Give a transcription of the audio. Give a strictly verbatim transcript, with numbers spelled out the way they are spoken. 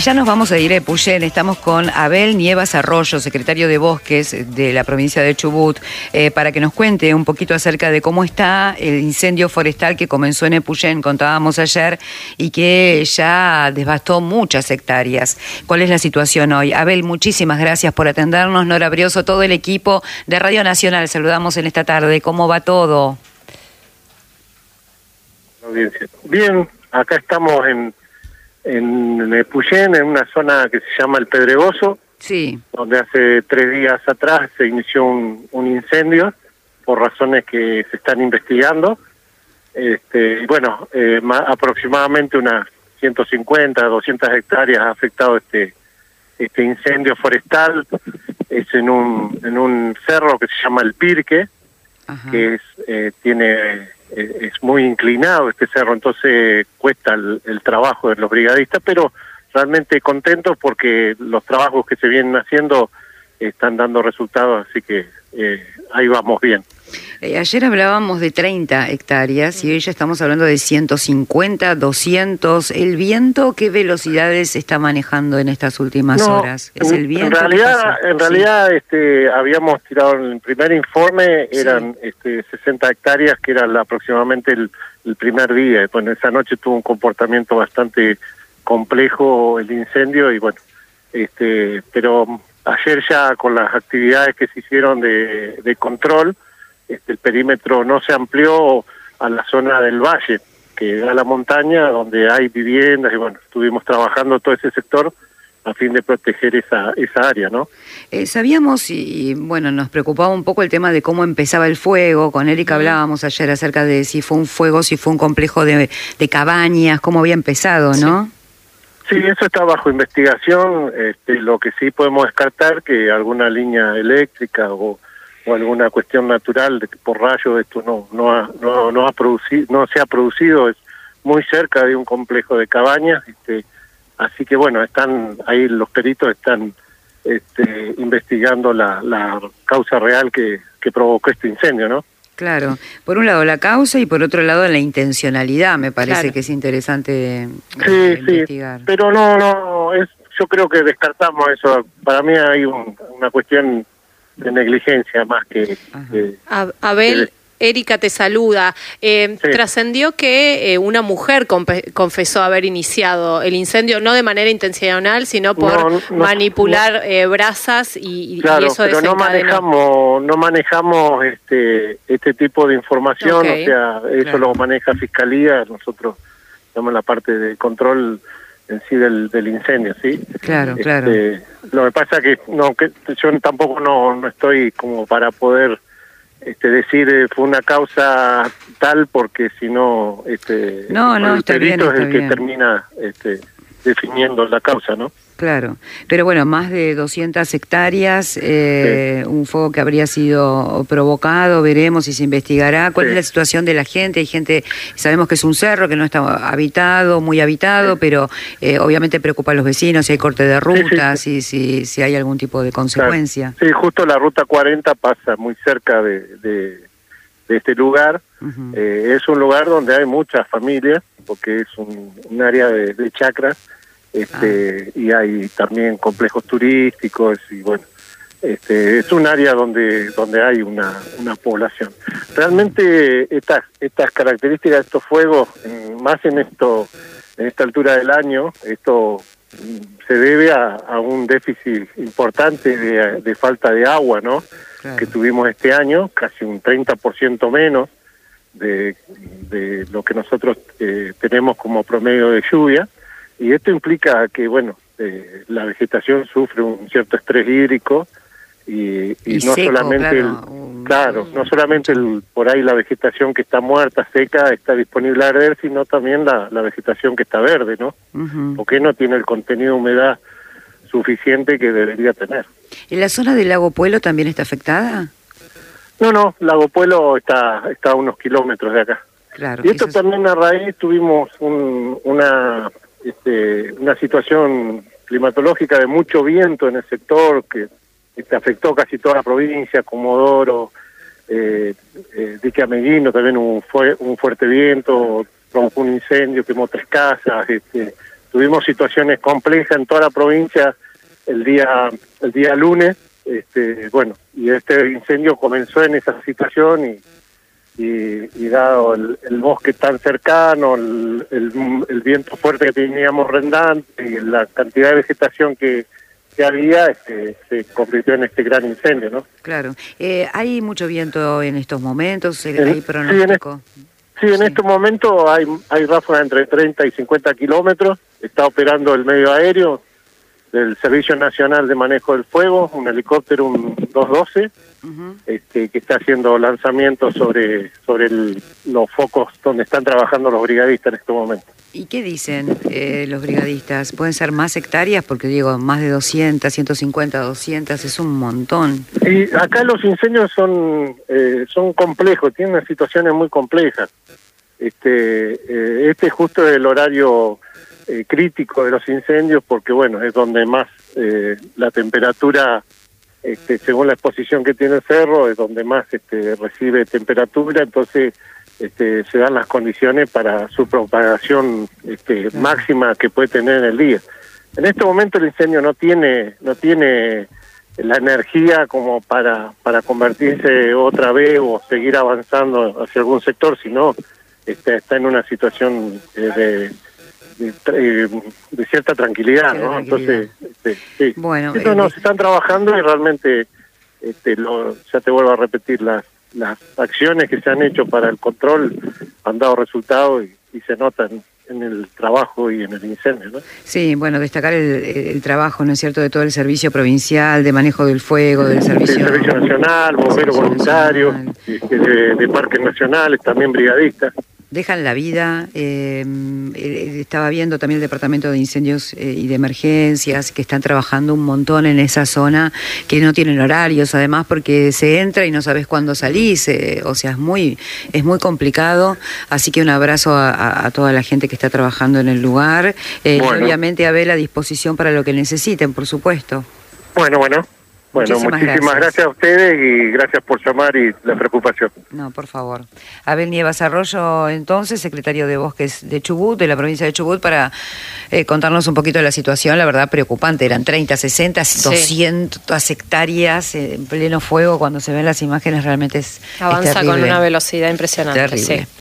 ya nos vamos a ir a Epuyén. Estamos con Abel Nievas Arroyo, secretario de Bosques de la provincia de Chubut, eh, para que nos cuente un poquito acerca de cómo está el incendio forestal que comenzó en Epuyén, contábamos ayer, y que ya devastó muchas hectáreas. ¿Cuál es la situación hoy? Abel, muchísimas gracias por atendernos. Nora Brioso, todo el equipo de Radio Nacional, saludamos en esta tarde. ¿Cómo va todo? Bien, acá estamos en, en Epuyén, en una zona que se llama El Pedregoso, sí, donde hace tres días atrás se inició un, un incendio por razones que se están investigando. Este, bueno, eh, ma, aproximadamente unas ciento cincuenta, doscientas hectáreas ha afectado este este incendio forestal. Es en un en un cerro que se llama El Pirque, Ajá. que es eh, tiene es muy inclinado este cerro, entonces cuesta el, el trabajo de los brigadistas, pero realmente contentos porque los trabajos que se vienen haciendo están dando resultados, así que eh, ahí vamos bien. Eh, ayer hablábamos de treinta hectáreas y hoy ya estamos hablando de ciento cincuenta, doscientos. ¿El viento qué velocidades está manejando en estas últimas no, horas? ¿Es el viento? En realidad, en realidad sí. este, habíamos tirado en el primer informe, eran sí. este, sesenta hectáreas, que era la, aproximadamente el, el primer día. Bueno, esa noche tuvo un comportamiento bastante complejo el incendio y bueno, este, pero ayer ya con las actividades que se hicieron de, de control, Este, el perímetro no se amplió a la zona del valle, que da la montaña, donde hay viviendas, y bueno, estuvimos trabajando todo ese sector a fin de proteger esa esa área, ¿no? Eh, sabíamos, y, y bueno, nos preocupaba un poco el tema de cómo empezaba el fuego. Con Erika hablábamos ayer acerca de si fue un fuego, si fue un complejo de, de cabañas, cómo había empezado, ¿no? Sí, sí, eso está bajo investigación. Este, lo que sí podemos descartar que alguna línea eléctrica o o alguna cuestión natural de que por rayo esto no no ha, no no ha producido no se ha producido, es muy cerca de un complejo de cabañas, este, así que bueno, están ahí los peritos están este, investigando la, la causa real que, que provocó este incendio, ¿no? Claro, por un lado la causa y por otro lado la intencionalidad, me parece claro. que es interesante sí, eh, sí, investigar. Pero no, no, es, yo creo que descartamos eso. Para mí hay un, una cuestión de negligencia más que... que Abel, que... Erika te saluda. Eh, sí. Trascendió que eh, una mujer confesó haber iniciado el incendio, no de manera intencional, sino por no, no, manipular no. Eh, brasas y, claro, y eso pero no manejamos, no manejamos este este tipo de información, okay. o sea, eso claro. lo maneja Fiscalía, nosotros estamos en la parte de control en sí del, del incendio, ¿sí? Claro, este, claro. Lo que pasa que no que yo tampoco no, no estoy como para poder este, decir eh, fue una causa tal, porque si no este no, no, el está perito bien, es el está que bien. termina este, definiendo la causa, ¿no? Claro, pero bueno, más de doscientas hectáreas, eh, sí. un fuego que habría sido provocado, veremos y se investigará. ¿Cuál sí. es la situación de la gente? Hay gente, sabemos que es un cerro que no está habitado, muy habitado, sí. pero eh, obviamente preocupa a los vecinos si hay corte de rutas, sí, sí, sí. Si, si hay algún tipo de consecuencia. Claro. Sí, justo la ruta cuarenta pasa muy cerca de, de, de este lugar. Uh-huh. eh, es un lugar donde hay muchas familias, porque es un, un área de, de chacras. Este, ah. y hay también complejos turísticos y bueno, este es un área donde donde hay una una población. Realmente estas estas características de estos fuegos, más en esto en esta altura del año, esto se debe a, a un déficit importante de, de falta de agua, ¿no? Claro. Que tuvimos este año, casi un treinta por ciento menos de, de lo que nosotros eh, tenemos como promedio de lluvia. Y esto implica que, bueno, eh, la vegetación sufre un cierto estrés hídrico y, y, y no seco, solamente claro. el claro, no solamente el por ahí la vegetación que está muerta, seca, está disponible a arder, sino también la, la vegetación que está verde, ¿no? Uh-huh. Porque no tiene el contenido de humedad suficiente que debería tener. ¿En la zona del Lago Puelo también está afectada? No, no, Lago Puelo está está a unos kilómetros de acá. Claro. Y esto también es... a raíz tuvimos un, una Este, una situación climatológica de mucho viento en el sector que este, afectó casi toda la provincia, Comodoro, eh, eh, Dique Ameguino, también un, fue, un fuerte viento, provocó un incendio, quemó tres casas, este, tuvimos situaciones complejas en toda la provincia el día el día lunes, este, bueno, y este incendio comenzó en esa situación y y, y dado el, el bosque tan cercano, el, el, el viento fuerte que teníamos rendante y la cantidad de vegetación que, que había, este, se convirtió en este gran incendio, ¿no? Claro. Eh, ¿Hay mucho viento en estos momentos? ¿Hay en, pronóstico? Sí, en, sí, en sí. estos momentos hay, hay ráfagas entre treinta y cincuenta kilómetros. Está operando el medio aéreo del Servicio Nacional de Manejo del Fuego, un helicóptero, un doscientos doce, uh-huh. este, que está haciendo lanzamientos sobre sobre el, los focos donde están trabajando los brigadistas en este momento. ¿Y qué dicen eh, los brigadistas? ¿Pueden ser más hectáreas? Porque digo, más de doscientas, ciento cincuenta, doscientas, es un montón. Y acá los incendios son eh, son complejos, tienen unas situaciones muy complejas. Este, eh, este justo es el horario Eh, crítico de los incendios porque bueno, es donde más eh, la temperatura, este, según la exposición que tiene el cerro, es donde más este, recibe temperatura, entonces este, se dan las condiciones para su propagación este, máxima que puede tener en el día. En este momento el incendio no tiene no tiene la energía como para para convertirse otra vez o seguir avanzando hacia algún sector, sino este, está en una situación eh, de De, de cierta tranquilidad, ¿no? Tranquilidad. Entonces, este, sí. Bueno, Eso eh, nos están trabajando y realmente, este, lo, ya te vuelvo a repetir, las las acciones que se han hecho para el control han dado resultados y, y se notan en el trabajo y en el incendio, ¿no? Sí, bueno, destacar el, el trabajo, ¿no es cierto?, de todo el servicio provincial de manejo del fuego, del servicio... Sí, Servicio Nacional, bomberos voluntarios, de, de parques nacionales, también brigadistas. Dejan la vida, eh, estaba viendo también el Departamento de Incendios eh, y de Emergencias, que están trabajando un montón en esa zona, que no tienen horarios, además, porque se entra y no sabes cuándo salís, eh, o sea, es muy es muy complicado, así que un abrazo a, a, a toda la gente que está trabajando en el lugar, eh, bueno. Y obviamente Abel a disposición para lo que necesiten, por supuesto. Bueno, bueno. Bueno, muchísimas, muchísimas gracias. gracias a ustedes y gracias por llamar y la preocupación. No, por favor. Abel Nievas Arroyo, entonces, secretario de Bosques de Chubut, de la provincia de Chubut, para eh, contarnos un poquito de la situación, la verdad preocupante. Eran treinta, sesenta, sí. doscientas hectáreas en pleno fuego. Cuando se ven las imágenes realmente es Avanza es terrible. Con una velocidad impresionante. Terrible. Sí.